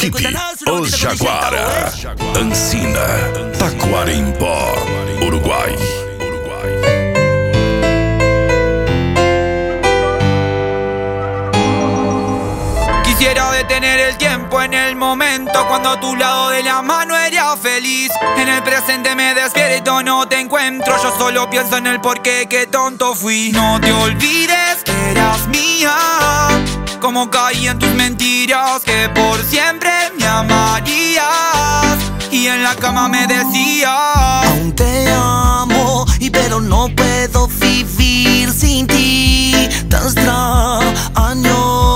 equipe, Os Jaguara, Ancina, Taquarimbó, Uruguay. Quisiera detener el tiempo en el momento cuando a tu lado de la mano era feliz. En el presente me despierto, no te encuentro. Yo solo pienso en el porqué, qué tonto fui. No te olvides que eras mía. Como caí en tus mentiras, que por siempre me amarías. Y en la cama me decías: aún te amo, pero no puedo vivir sin ti. Te extraño.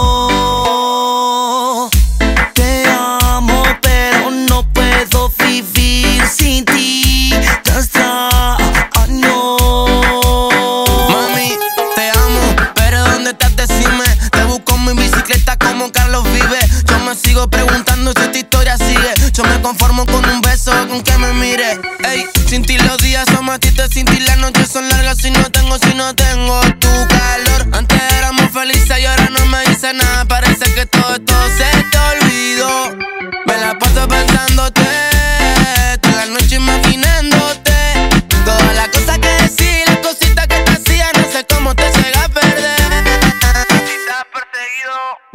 Preguntando si esta historia sigue. Yo me conformo con un beso, con que me mire. Ey, sin ti los días son más tristes, sin ti las noches son largas. Si no tengo tu calor. Antes éramos felices y ahora no me dice nada. Parece que todo esto se te olvidó. Me la paso pensándote, toda la noche imaginándote. Todas las cosas que decís, las cositas que te hacía. No sé cómo te llega a perder. Si estás perseguido.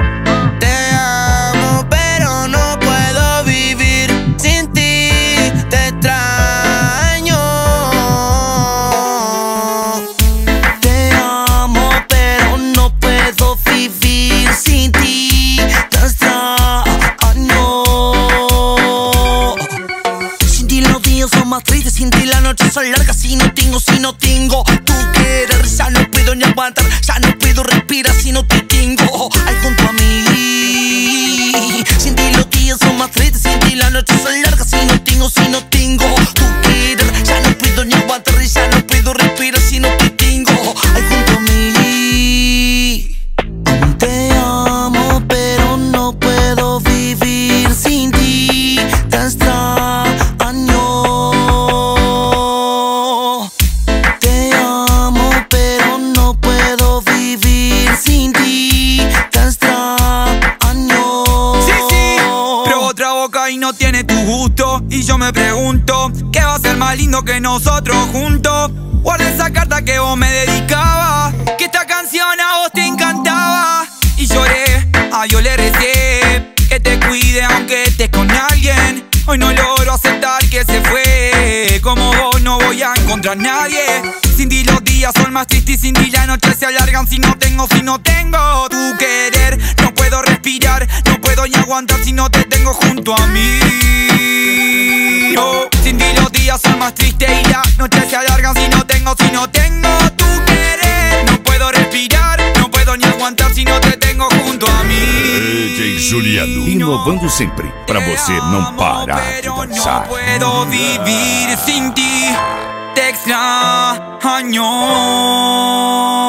Sin ti las noches son largas. Si no tengo tu querer, ya no puedo ni aguantar, ya no puedo respirar si no te tengo ahí junto a mí. Sin ti los días son más tristes, sin ti las noches son largas. Si no tengo tu querer, ya no puedo ni aguantar, ya no puedo respirar si no te tengo ahí junto a mí. Aún te amo, pero no puedo vivir sin ti. Te extraño. Y no tiene tu gusto. Y yo me pregunto, ¿qué va a ser más lindo que nosotros juntos? Guarda esa carta que vos me dedicabas, que esta canción a vos te encantaba. Y lloré, yo le recé que te cuide aunque estés con alguien. Hoy no logro aceptar que se fue. Como vos no voy a encontrar nadie. Sin ti los días son más tristes y sin ti las noches se alargan. Si no tengo tu querer, no puedo respirar, no puedo ni aguantar si no te tengo junto a mí. Oh, sin ti los días son más tristes y las noches se alargan. Si no tengo tu querer, no puedo respirar, no puedo ni aguantar si no te tengo junto a mí. DJ Juliano, inovando sempre pra você não parar de dançar. No puedo vivir sin ti, te extraño.